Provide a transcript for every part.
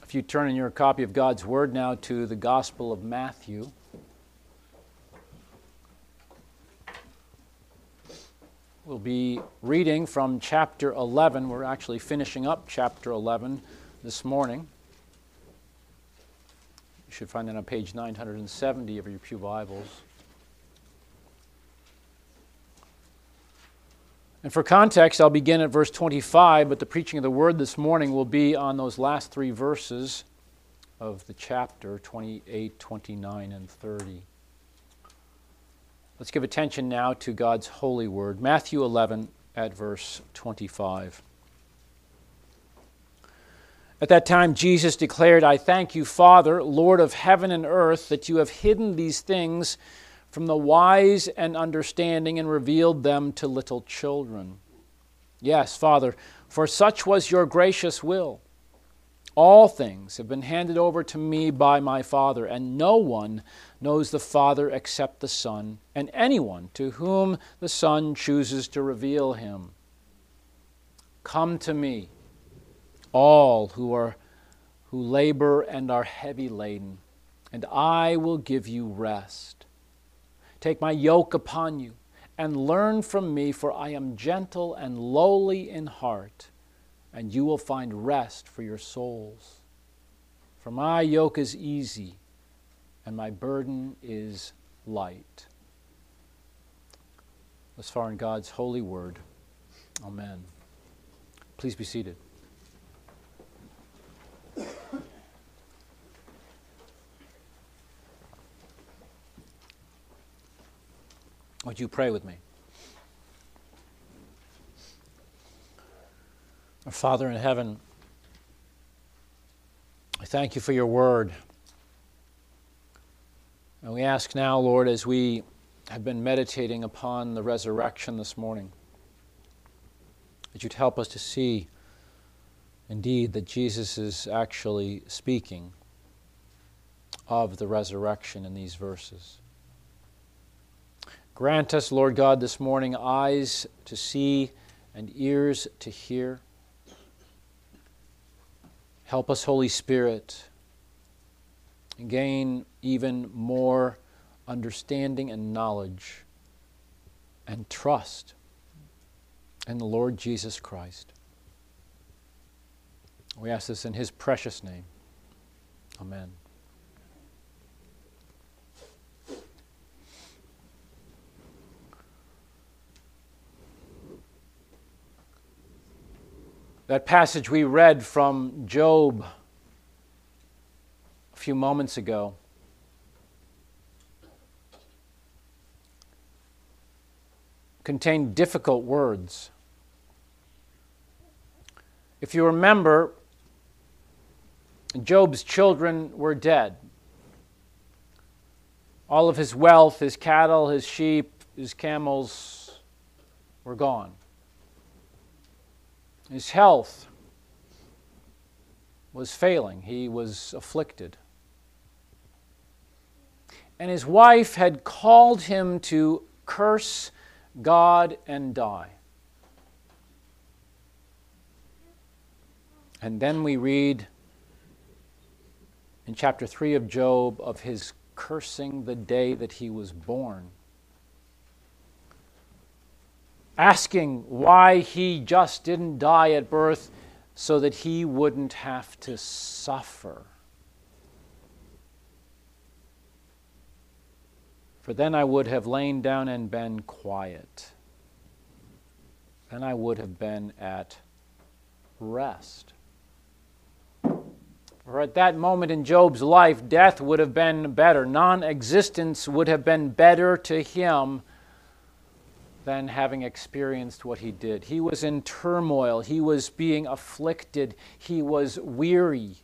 If you turn in your copy of God's Word now to the Gospel of Matthew, we'll be reading from chapter 11. We're actually finishing up chapter 11 this morning. You should find that on page 970 of your Pew Bibles. And for context, I'll begin at verse 25, but the preaching of the Word this morning will be on those last three verses of the chapter, 28, 29, and 30. Let's give attention now to God's holy Word. Matthew 11 at verse 25. At that time Jesus declared, "I thank you, Father, Lord of heaven and earth, that you have hidden these things from the wise and understanding and revealed them to little children. Yes, Father, for such was your gracious will. All things have been handed over to me by my Father, and no one knows the Father except the Son, and anyone to whom the Son chooses to reveal him. Come to me, all who labor and are heavy laden, and I will give you rest. Take my yoke upon you and learn from me, for I am gentle and lowly in heart, and you will find rest for your souls. For my yoke is easy and my burden is light." Thus far in God's holy word. Amen. Please be seated. Would you pray with me? Our Father in heaven, I thank you for your word. And we ask now, Lord, as we have been meditating upon the resurrection this morning, that you'd help us to see, indeed, that Jesus is actually speaking of the resurrection in these verses. Grant us, Lord God, this morning eyes to see and ears to hear. Help us, Holy Spirit, and gain even more understanding and knowledge and trust in the Lord Jesus Christ. We ask this in His precious name. Amen. That passage we read from Job a few moments ago contained difficult words. If you remember, Job's children were dead. All of his wealth, his cattle, his sheep, his camels were gone. His health was failing. He was afflicted. And his wife had called him to curse God and die. And then we read in chapter 3 of Job of his cursing the day that he was born, asking why he just didn't die at birth so that he wouldn't have to suffer. For then I would have lain down and been quiet. Then I would have been at rest. For at that moment in Job's life, death would have been better. Non-existence would have been better to him than having experienced what he did. He was in turmoil. He was being afflicted. He was weary.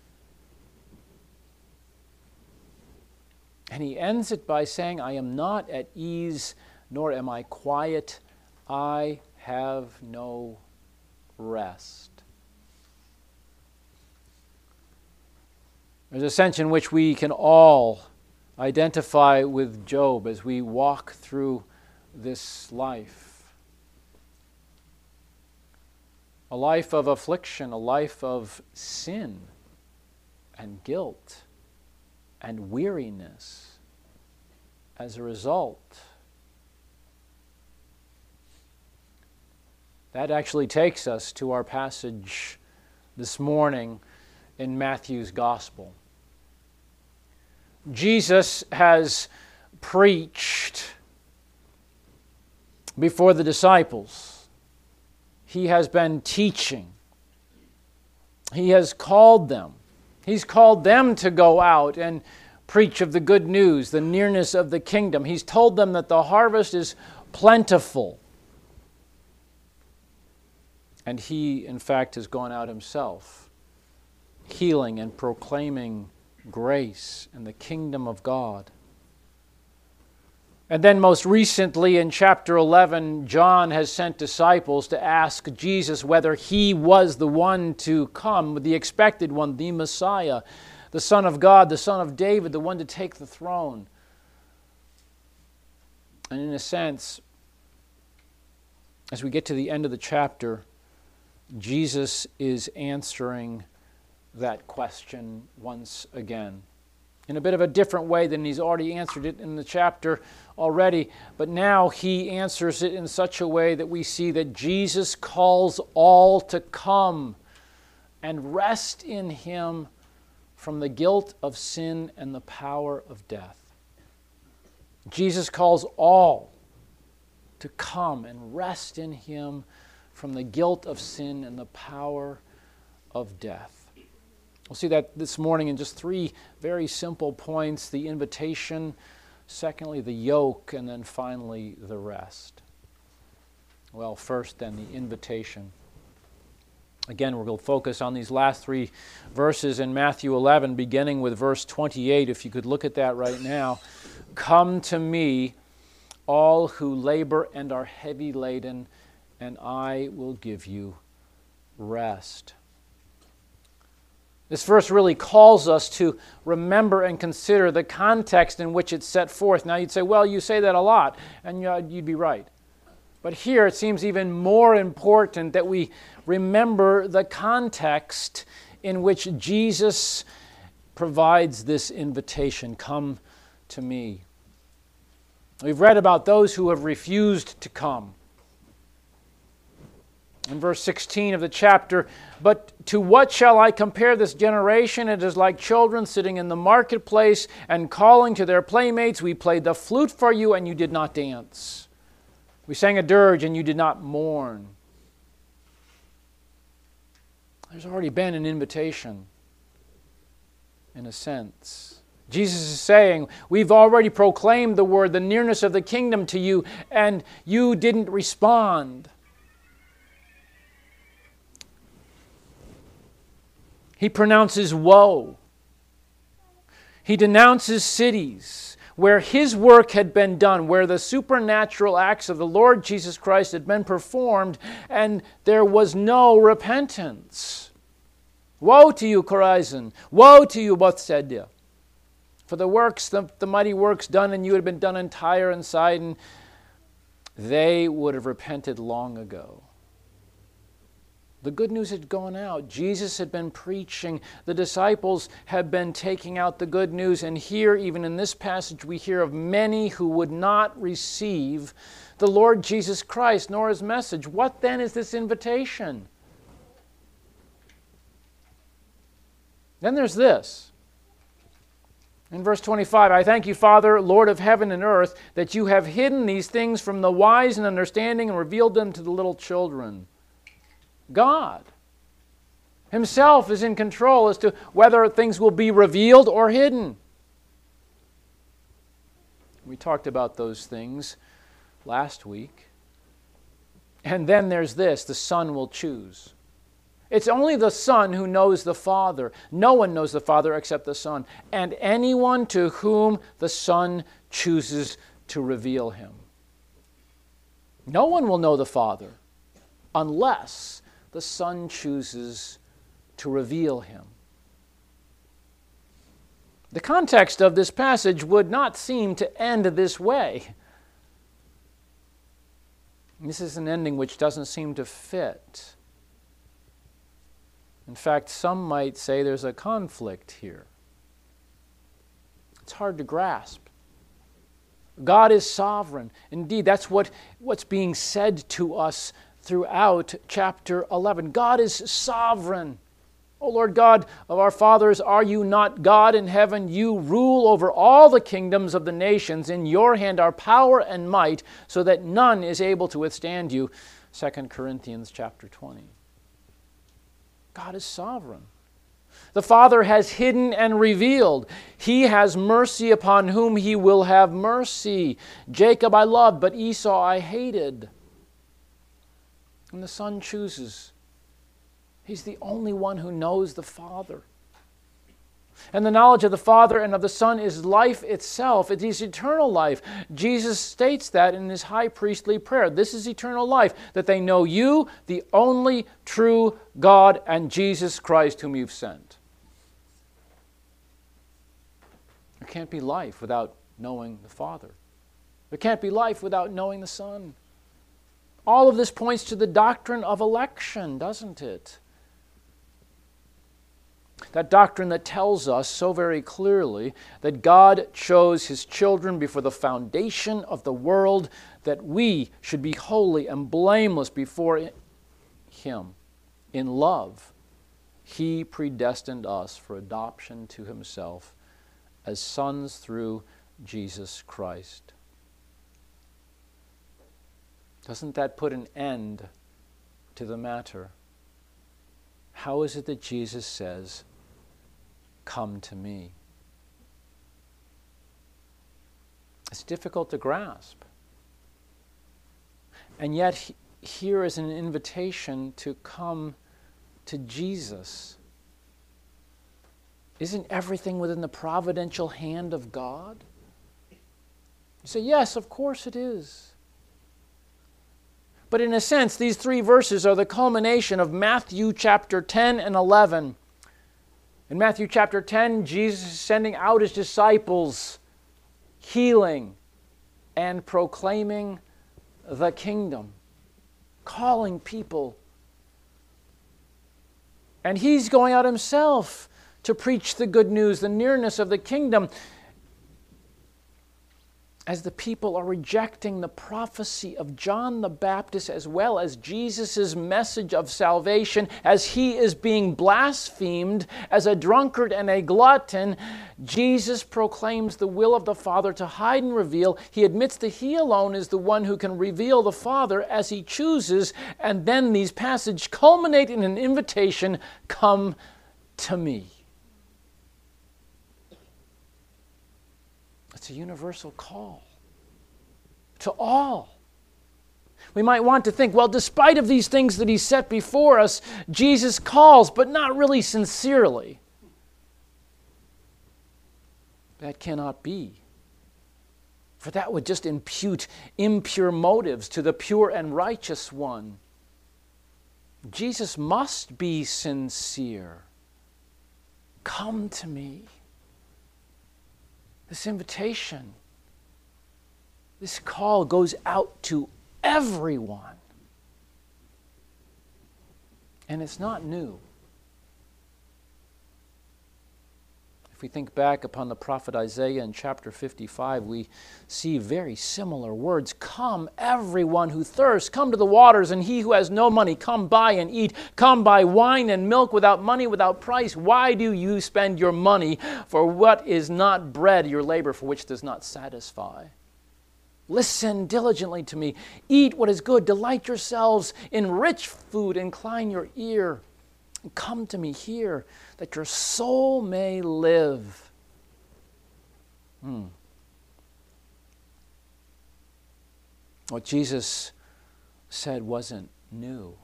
And he ends it by saying, "I am not at ease, nor am I quiet. I have no rest." There's a sense in which we can all identify with Job as we walk through this life. A life of affliction, a life of sin, and guilt and weariness as a result. That actually takes us to our passage this morning in Matthew's Gospel. Jesus has preached before the disciples. He has been teaching. He has called them. He's called them to go out and preach of the good news, the nearness of the kingdom. He's told them that the harvest is plentiful. And he, in fact, has gone out himself, healing and proclaiming grace and the kingdom of God. And then most recently in chapter 11, John has sent disciples to ask Jesus whether he was the one to come, the expected one, the Messiah, the Son of God, the Son of David, the one to take the throne. And in a sense, as we get to the end of the chapter, Jesus is answering that question once again, in a bit of a different way than he's already answered it in the chapter already. But now he answers it in such a way that we see that Jesus calls all to come and rest in him from the guilt of sin and the power of death. Jesus calls all to come and rest in him from the guilt of sin and the power of death. We'll see that this morning in just three very simple points: the invitation, secondly, the yoke, and then finally, the rest. Well, first then, the invitation. Again, we're going to focus on these last three verses in Matthew 11, beginning with verse 28. If you could look at that right now. Come to me, all who labor and are heavy laden, and I will give you rest. This verse really calls us to remember and consider the context in which it's set forth. Now you'd say, well, you say that a lot, and you'd be right. But here it seems even more important that we remember the context in which Jesus provides this invitation, come to me. We've read about those who have refused to come. In verse 16 of the chapter, but to what shall I compare this generation? It is like children sitting in the marketplace and calling to their playmates, we played the flute for you and you did not dance. We sang a dirge and you did not mourn. There's already been an invitation, in a sense. Jesus is saying, we've already proclaimed the word, the nearness of the kingdom to you, and you didn't respond. He pronounces woe. He denounces cities where his work had been done, where the supernatural acts of the Lord Jesus Christ had been performed, and there was no repentance. Woe to you, Chorazin! Woe to you, Bethsaida! For the works, the mighty works done in you had been done in Tyre and Sidon, they would have repented long ago. The good news had gone out. Jesus had been preaching. The disciples had been taking out the good news. And here, even in this passage, we hear of many who would not receive the Lord Jesus Christ nor his message. What then is this invitation? Then there's this. In verse 25, I thank you, Father, Lord of heaven and earth, that you have hidden these things from the wise and understanding and revealed them to the little children. God himself is in control as to whether things will be revealed or hidden. We talked about those things last week. And then there's this, the Son will choose. It's only the Son who knows the Father. No one knows the Father except the Son, and anyone to whom the Son chooses to reveal him. No one will know the Father unless the Son chooses to reveal him. The context of this passage would not seem to end this way. This is an ending which doesn't seem to fit. In fact, some might say there's a conflict here. It's hard to grasp. God is sovereign. Indeed, that's what's being said to us throughout chapter 11. God is sovereign. O Lord God of our fathers, are you not God in heaven? You rule over all the kingdoms of the nations. In your hand are power and might, so that none is able to withstand you. 2 Corinthians chapter 20. God is sovereign. The Father has hidden and revealed. He has mercy upon whom He will have mercy. Jacob I loved, but Esau I hated. And the Son chooses. He's the only one who knows the Father. And the knowledge of the Father and of the Son is life itself. It is eternal life. Jesus states that in His high priestly prayer. This is eternal life, that they know you, the only true God, and Jesus Christ whom you've sent. There can't be life without knowing the Father. There can't be life without knowing the Son. All of this points to the doctrine of election, doesn't it? That doctrine that tells us so very clearly that God chose His children before the foundation of the world, that we should be holy and blameless before Him. In love, He predestined us for adoption to Himself as sons through Jesus Christ. Doesn't that put an end to the matter? How is it that Jesus says, "Come to me"? It's difficult to grasp. And yet, here is an invitation to come to Jesus. Isn't everything within the providential hand of God? You say, yes, of course it is. But in a sense, these three verses are the culmination of Matthew chapter 10 and 11. In Matthew chapter 10, Jesus is sending out His disciples, healing and proclaiming the kingdom, calling people. And He's going out Himself to preach the good news, the nearness of the kingdom. As the people are rejecting the prophecy of John the Baptist as well as Jesus' message of salvation, as he is being blasphemed as a drunkard and a glutton, Jesus proclaims the will of the Father to hide and reveal. He admits that He alone is the one who can reveal the Father as He chooses, and then these passages culminate in an invitation, "Come to me." It's a universal call to all. We might want to think, well, despite of these things that He set before us, Jesus calls, but not really sincerely. That cannot be. For that would just impute impure motives to the pure and righteous one. Jesus must be sincere. Come to me. This invitation, this call goes out to everyone. And it's not new. If we think back upon the prophet Isaiah in chapter 55, we see very similar words. Come, everyone who thirsts, come to the waters, and he who has no money, come buy and eat. Come buy wine and milk without money, without price. Why do you spend your money for what is not bread, your labor for which does not satisfy? Listen diligently to me. Eat what is good. Delight yourselves in rich food. Incline your ear. Come to me here, that your soul may live. What Jesus said wasn't new.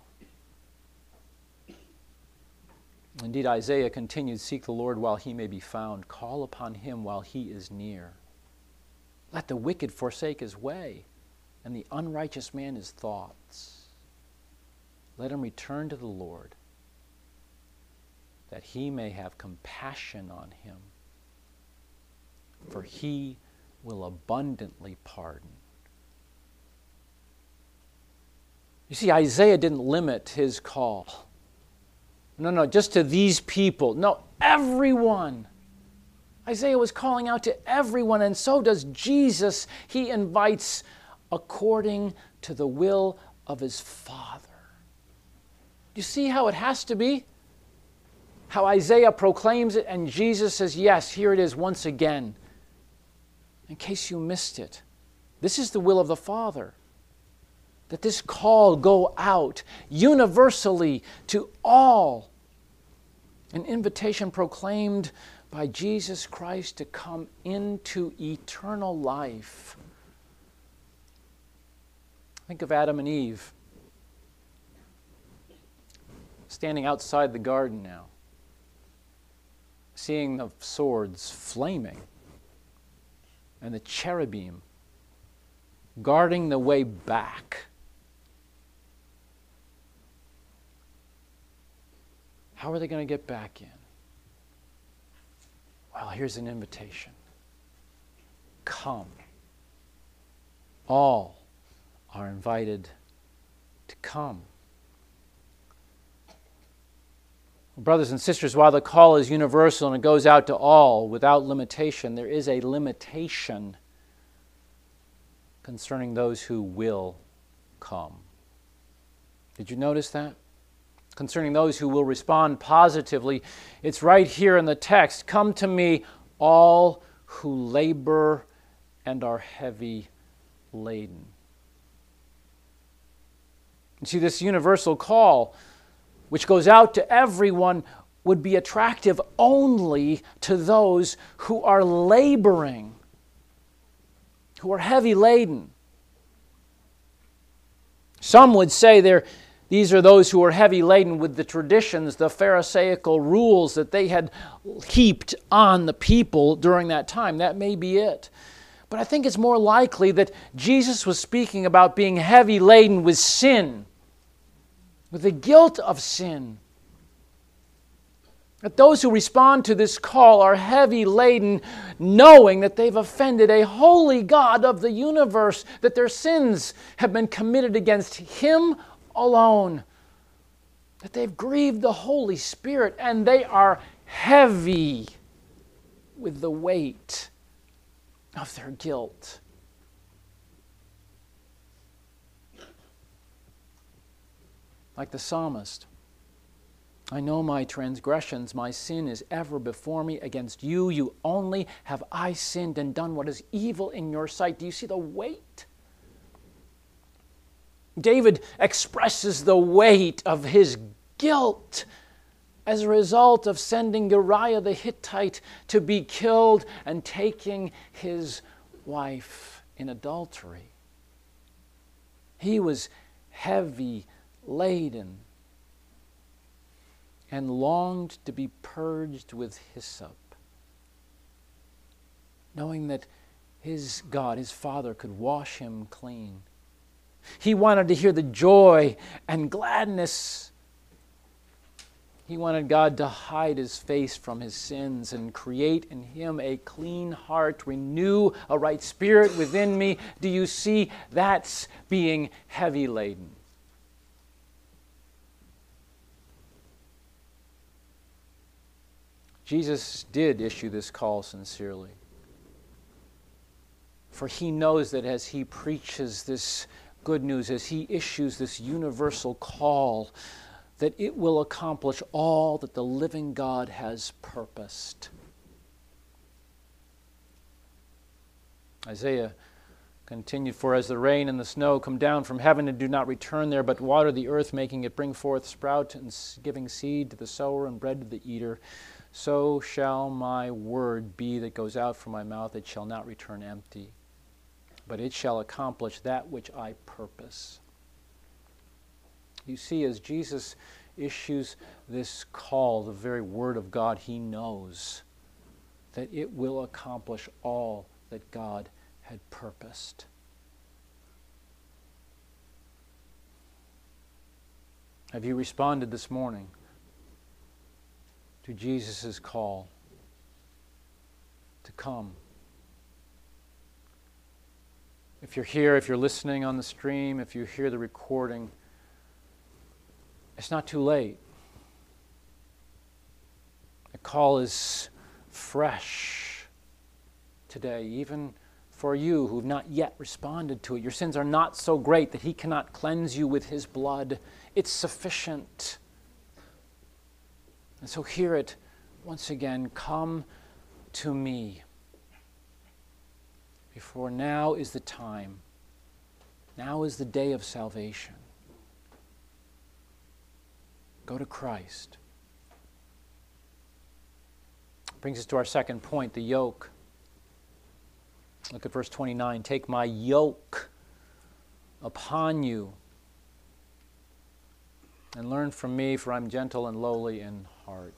Indeed, Isaiah continued, "Seek the Lord while He may be found. Call upon Him while He is near. Let the wicked forsake his way, and the unrighteous man his thoughts. Let him return to the Lord, that He may have compassion on him, for He will abundantly pardon." You see, Isaiah didn't limit his call. No, just to these people. No, everyone. Isaiah was calling out to everyone, and so does Jesus. He invites according to the will of his Father. Do you see how it has to be? How Isaiah proclaims it, and Jesus says, yes, here it is once again. In case you missed it, this is the will of the Father. That this call go out universally to all. An invitation proclaimed by Jesus Christ to come into eternal life. Think of Adam and Eve standing outside the garden now, seeing the swords flaming and the cherubim guarding the way back. How are they going to get back in? Well, here's an invitation. Come. All are invited to come. Brothers and sisters, while the call is universal and it goes out to all without limitation, there is a limitation concerning those who will come. Did you notice that? Concerning those who will respond positively, it's right here in the text. Come to me, all who labor and are heavy laden. You see, this universal call, which goes out to everyone, would be attractive only to those who are laboring, who are heavy laden. Some would say these are those who are heavy laden with the traditions, the Pharisaical rules that they had heaped on the people during that time. That may be it. But I think it's more likely that Jesus was speaking about being heavy laden with sin, with the guilt of sin. That those who respond to this call are heavy laden, knowing that they've offended a holy God of the universe, that their sins have been committed against Him alone, that they've grieved the Holy Spirit, and they are heavy with the weight of their guilt. Like the psalmist, I know my transgressions, my sin is ever before me. Against you only have I sinned and done what is evil in your sight. Do you see the weight? David expresses the weight of his guilt as a result of sending Uriah the Hittite to be killed and taking his wife in adultery. He was heavy laden and longed to be purged with hyssop, knowing that his God, his Father, could wash him clean. He wanted to hear the joy and gladness. He wanted God to hide his face from his sins and create in him a clean heart, renew a right spirit within me. Do you see? That's being heavy laden. Jesus did issue this call sincerely. For he knows that as he preaches this good news, as he issues this universal call, that it will accomplish all that the living God has purposed. Isaiah continued, for as the rain and the snow come down from heaven and do not return there, but water the earth, making it bring forth sprout and giving seed to the sower and bread to the eater, so shall my word be that goes out from my mouth. It shall not return empty, but it shall accomplish that which I purpose. You see, as Jesus issues this call, the very word of God, he knows that it will accomplish all that God had purposed. Have you responded this morning to Jesus' call to come? If you're here, if you're listening on the stream, if you hear the recording, it's not too late. call is fresh today, even for you who have not yet responded to it. Your sins are not so great that he cannot cleanse you with his blood. It's sufficient. And so hear it once again. Come to me. For now is the time. Now is the day of salvation. Go to Christ. Brings us to our second point, the yoke. Look at verse 29. Take my yoke upon you and learn from me, for I'm gentle and lowly in heart.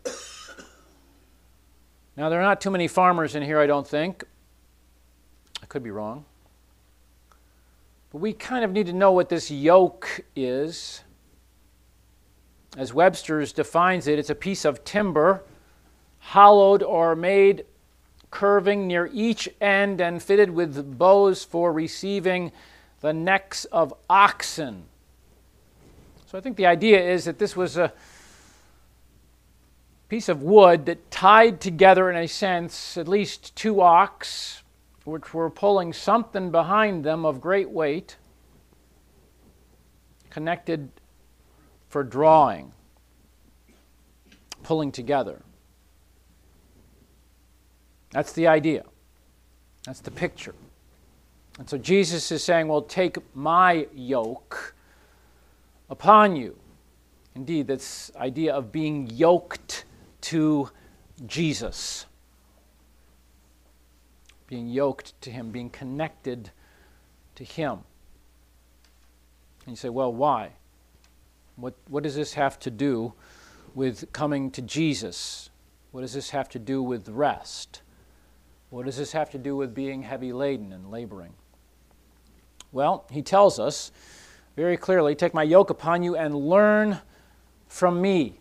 Now, there are not too many farmers in here, I don't think. I could be wrong. But we kind of need to know what this yoke is. As Webster's defines it, it's a piece of timber, hollowed or made curving near each end and fitted with bows for receiving the necks of oxen. So I think the idea is that this was a piece of wood that tied together, in a sense, at least two ox, which were pulling something behind them of great weight, connected for drawing, pulling together. That's the idea. That's the picture. And so Jesus is saying, well, take my yoke upon you. Indeed, this idea of being yoked to Jesus. Being yoked to him, being connected to him. And you say, well, why? What does this have to do with coming to Jesus? What does this have to do with rest? What does this have to do with being heavy laden and laboring? Well, he tells us very clearly, take my yoke upon you and learn from me.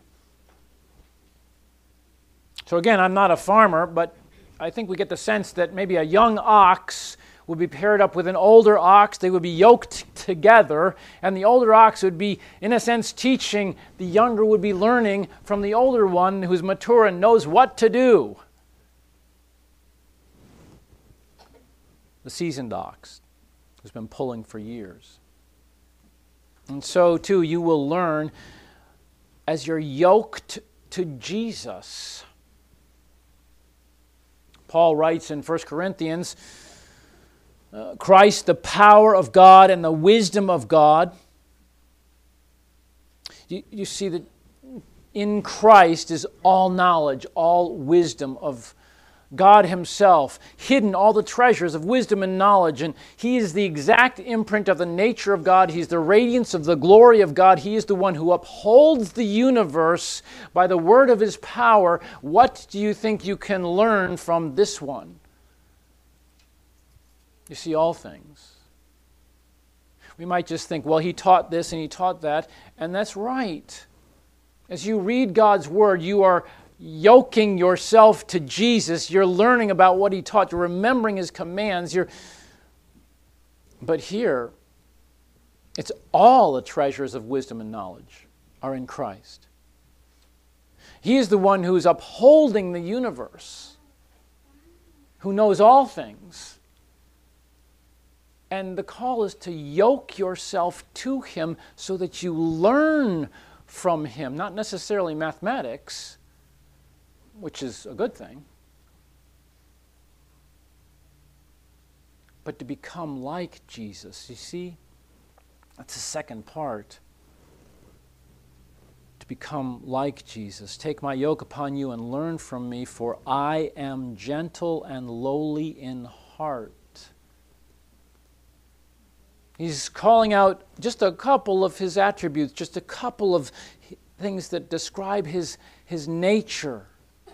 So again, I'm not a farmer, but I think we get the sense that maybe a young ox would be paired up with an older ox. They would be yoked together, and the older ox would be, in a sense, teaching. The younger would be learning from the older one who's mature and knows what to do. The seasoned ox who's been pulling for years. And so, too, you will learn as you're yoked to Jesus. Paul writes in 1 Corinthians, Christ, the power of God and the wisdom of God. You see that in Christ is all knowledge, all wisdom of God himself, hidden all the treasures of wisdom and knowledge, and he is the exact imprint of the nature of God. He's the radiance of the glory of God. He is the one who upholds the universe by the word of his power. What do you think you can learn from this one? You see, all things. We might just think, well, he taught this and he taught that, and that's right. As you read God's word, you are yoking yourself to Jesus. You're learning about what he taught. You're remembering his commands. But here, it's all the treasures of wisdom and knowledge are in Christ. He is the one who is upholding the universe, who knows all things. And the call is to yoke yourself to him so that you learn from him, not necessarily mathematics, which is a good thing, but to become like Jesus. You see, that's the second part. To become like Jesus. Take my yoke upon you and learn from me, for I am gentle and lowly in heart. He's calling out just a couple of his attributes, just a couple of things that describe his nature.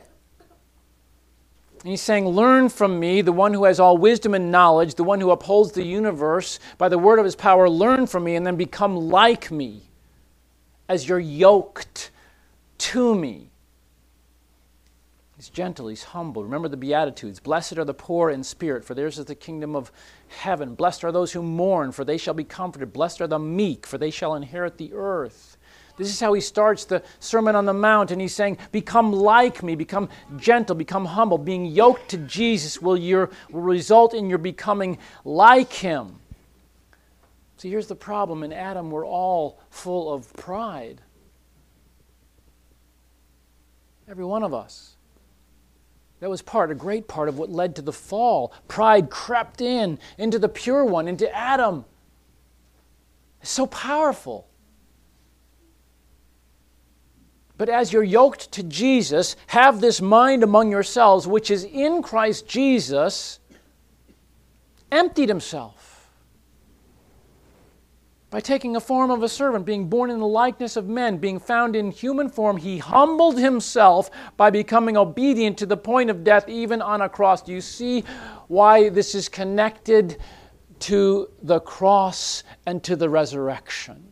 And he's saying, learn from me, the one who has all wisdom and knowledge, the one who upholds the universe by the word of his power. Learn from me and then become like me as you're yoked to me. He's gentle, he's humble. Remember the Beatitudes. Blessed are the poor in spirit, for theirs is the kingdom of heaven. Blessed are those who mourn, for they shall be comforted. Blessed are the meek, for they shall inherit the earth. This is how he starts the Sermon on the Mount, and he's saying, become like me, become gentle, become humble. Being yoked to Jesus will result in your becoming like him. See, here's the problem. In Adam, we're all full of pride. Every one of us. That was a great part of what led to the fall. Pride crept into the pure one, into Adam. It's so powerful. But as you're yoked to Jesus, have this mind among yourselves, which is in Christ Jesus, emptied himself by taking a form of a servant, being born in the likeness of men, being found in human form. He humbled himself by becoming obedient to the point of death, even on a cross. Do you see why this is connected to the cross and to the resurrection?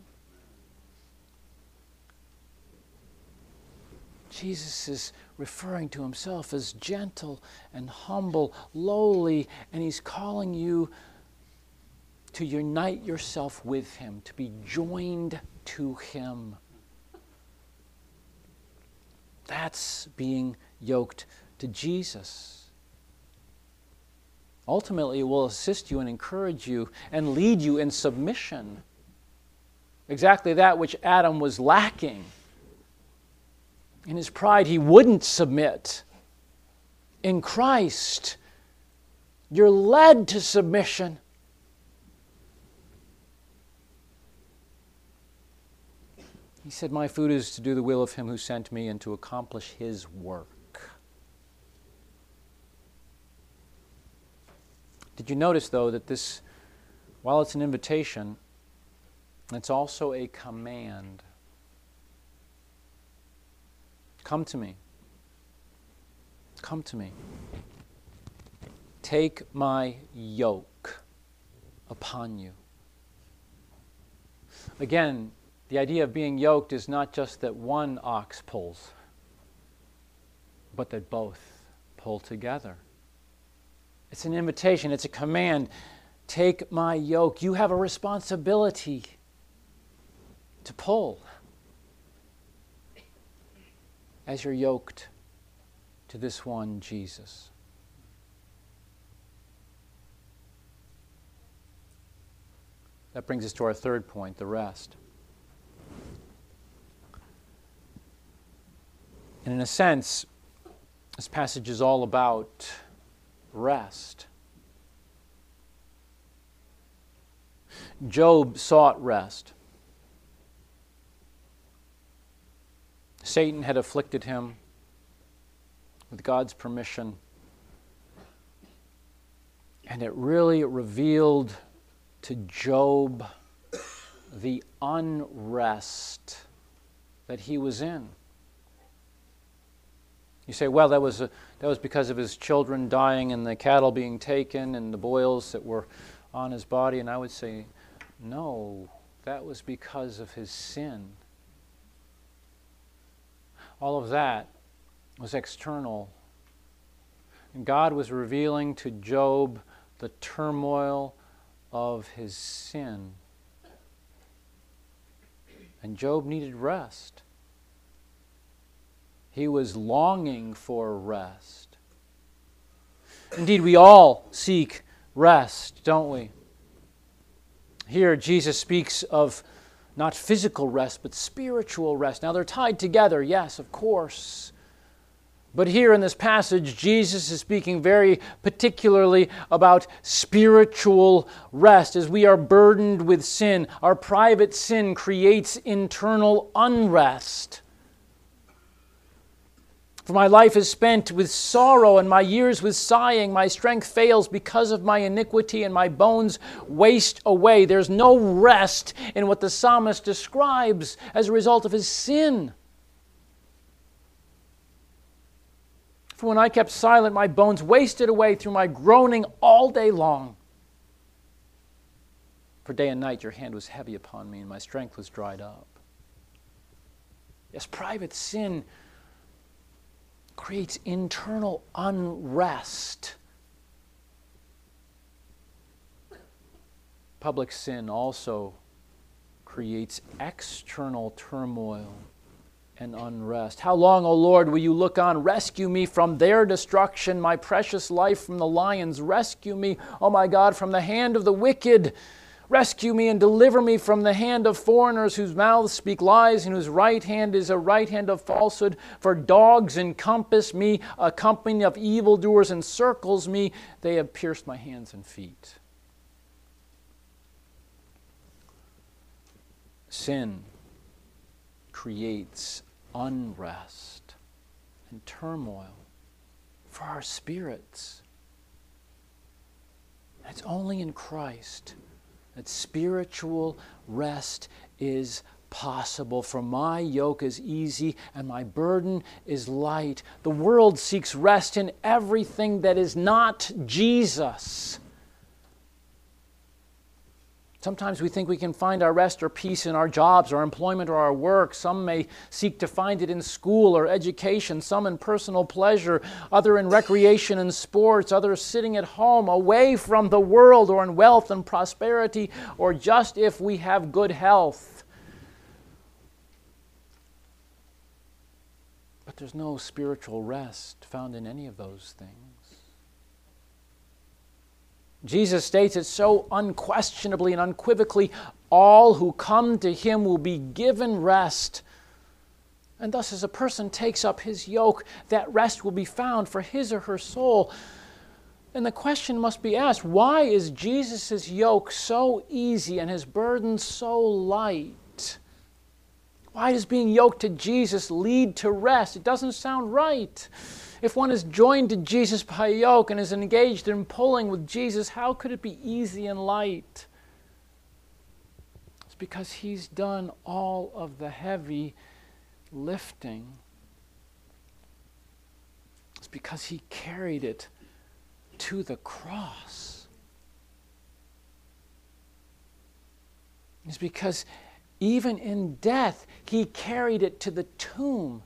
Jesus is referring to himself as gentle and humble, lowly, and he's calling you to unite yourself with him, to be joined to him. That's being yoked to Jesus. Ultimately, it will assist you and encourage you and lead you in submission. Exactly that which Adam was lacking. In his pride, he wouldn't submit. In Christ, you're led to submission. He said, my food is to do the will of him who sent me and to accomplish his work. Did you notice, though, that this, while it's an invitation, it's also a command? Come to me. Come to me. Take my yoke upon you. Again, the idea of being yoked is not just that one ox pulls, but that both pull together. It's an invitation, it's a command. Take my yoke. You have a responsibility to pull as you're yoked to this one, Jesus. That brings us to our third point, the rest. And in a sense, this passage is all about rest. Job sought rest. Satan had afflicted him with God's permission, and it really revealed to Job the unrest that he was in. You say, well, that was because of his children dying and the cattle being taken and the boils that were on his body. And I would say, no, that was because of his sin. All of that was external. And God was revealing to Job the turmoil of his sin. And Job needed rest. He was longing for rest. Indeed, we all seek rest, don't we? Here, Jesus speaks of not physical rest, but spiritual rest. Now, they're tied together, yes, of course. But here in this passage, Jesus is speaking very particularly about spiritual rest. As we are burdened with sin, our private sin creates internal unrest. For my life is spent with sorrow, and my years with sighing. My strength fails because of my iniquity, and my bones waste away. There's no rest in what the psalmist describes as a result of his sin. For when I kept silent, my bones wasted away through my groaning all day long. For day and night your hand was heavy upon me, and my strength was dried up. Yes, private sin creates internal unrest. Public sin also creates external turmoil and unrest. How long, O Lord, will you look on? Rescue me from their destruction, my precious life from the lions. Rescue me, O my God, from the hand of the wicked. Rescue me and deliver me from the hand of foreigners whose mouths speak lies and whose right hand is a right hand of falsehood. For dogs encompass me, a company of evildoers encircles me. They have pierced my hands and feet. Sin creates unrest and turmoil for our spirits. It's only in Christ that spiritual rest is possible. For my yoke is easy and my burden is light. The world seeks rest in everything that is not Jesus. Sometimes we think we can find our rest or peace in our jobs, our employment, or our work. Some may seek to find it in school or education, some in personal pleasure, other in recreation and sports, others sitting at home away from the world, or in wealth and prosperity, or just if we have good health. But there's no spiritual rest found in any of those things. Jesus states it so unquestionably and unequivocally, all who come to him will be given rest. And thus, as a person takes up his yoke, that rest will be found for his or her soul. And the question must be asked, why is Jesus' yoke so easy and his burden so light? Why does being yoked to Jesus lead to rest? It doesn't sound right. If one is joined to Jesus by a yoke and is engaged in pulling with Jesus, how could it be easy and light? It's because he's done all of the heavy lifting. It's because he carried it to the cross. It's because even in death, he carried it to the tomb.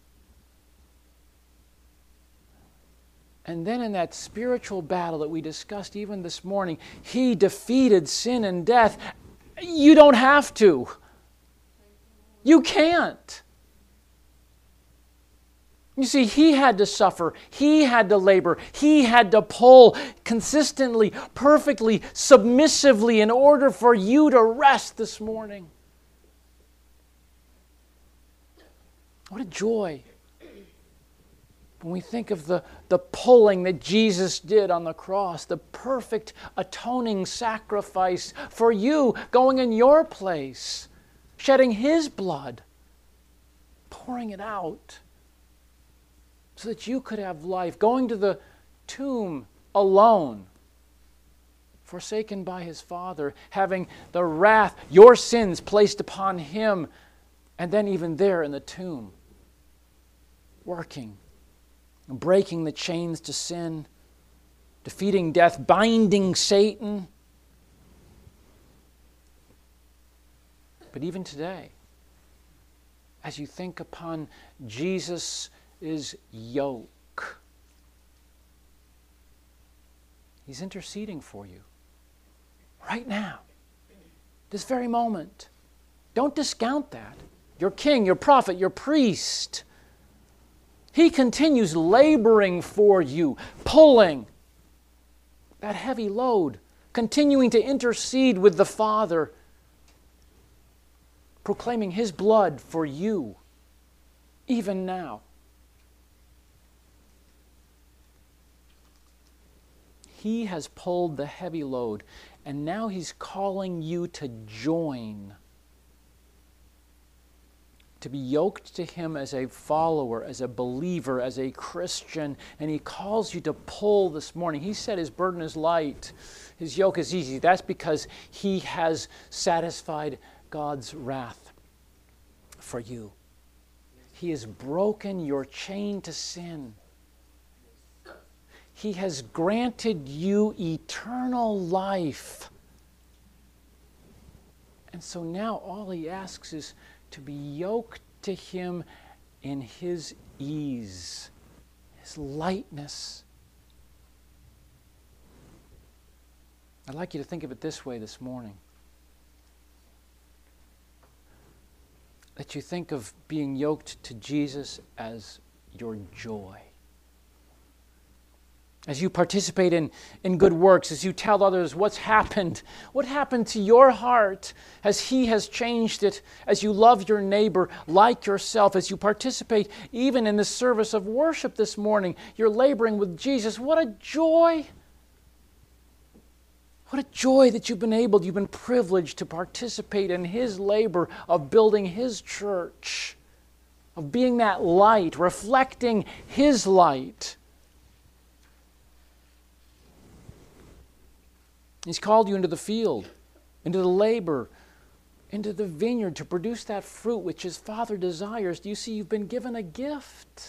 And then in that spiritual battle that we discussed even this morning, he defeated sin and death. You don't have to. You can't. You see, he had to suffer. He had to labor. He had to pull consistently, perfectly, submissively in order for you to rest this morning. What a joy. When we think of the pulling that Jesus did on the cross, the perfect atoning sacrifice for you, going in your place, shedding his blood, pouring it out so that you could have life, going to the tomb alone, forsaken by his Father, having the wrath, your sins placed upon him, and then even there in the tomb, working, breaking the chains to sin, defeating death, binding Satan. But even today, as you think upon Jesus' yoke, he's interceding for you right now, this very moment. Don't discount that. Your king, your prophet, your priest, he continues laboring for you, pulling that heavy load, continuing to intercede with the Father, proclaiming his blood for you, even now. He has pulled the heavy load, and now he's calling you to join, to be yoked to him as a follower, as a believer, as a Christian, and he calls you to pull this morning. He said his burden is light, his yoke is easy. That's because he has satisfied God's wrath for you. He has broken your chain to sin. He has granted you eternal life. And so now all he asks is to be yoked to him in his ease, his lightness. I'd like you to think of it this way this morning. that you think of being yoked to Jesus as your joy. As you participate in good works, as you tell others what happened to your heart as He has changed it, as you love your neighbor like yourself, as you participate even in the service of worship this morning, you're laboring with Jesus. What a joy! What a joy that you've been privileged to participate in His labor of building His church, of being that light, reflecting His light. He's called you into the field, into the labor, into the vineyard to produce that fruit which His Father desires. Do you see you've been given a gift?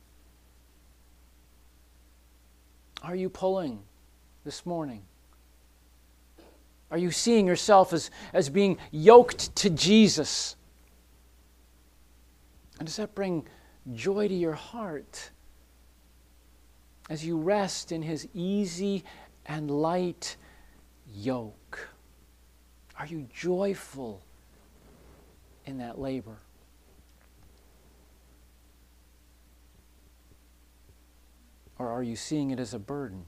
Are you pulling this morning? Are you seeing yourself as being yoked to Jesus? And does that bring joy to your heart as you rest in His easy and light yoke? Are you joyful in that labor? Or are you seeing it as a burden?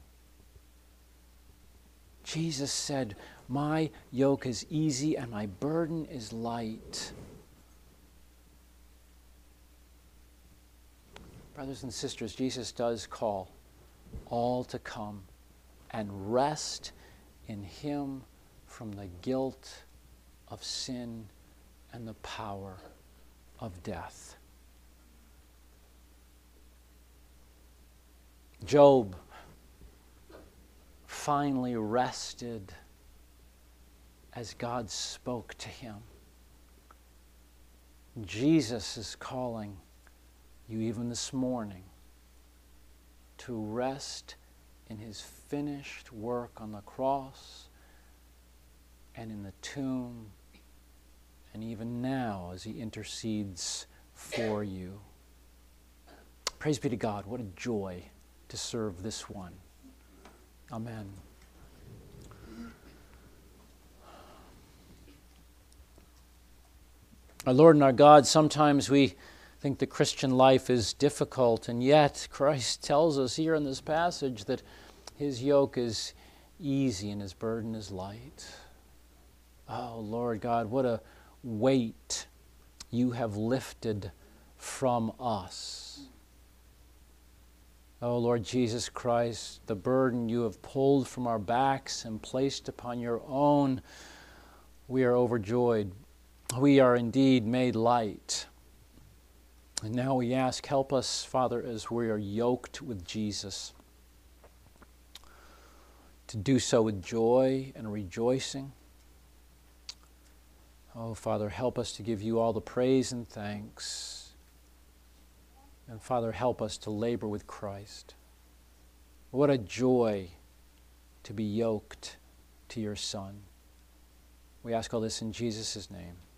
Jesus said, "My yoke is easy and my burden is light." Brothers and sisters, Jesus does call all to come and rest in Him from the guilt of sin and the power of death. Job finally rested as God spoke to him. Jesus is calling you even this morning to rest in His finished work on the cross and in the tomb, and even now as He intercedes for you. Praise be to God. What a joy to serve this one. Amen. Our Lord and our God, sometimes we think the Christian life is difficult, and yet Christ tells us here in this passage that His yoke is easy and His burden is light. Oh, Lord God, what a weight You have lifted from us. Oh, Lord Jesus Christ, the burden You have pulled from our backs and placed upon Your own, we are overjoyed. We are indeed made light. And now we ask, help us, Father, as we are yoked with Jesus, to do so with joy and rejoicing. Oh, Father, help us to give You all the praise and thanks. And Father, help us to labor with Christ. What a joy to be yoked to Your Son. We ask all this in Jesus' name.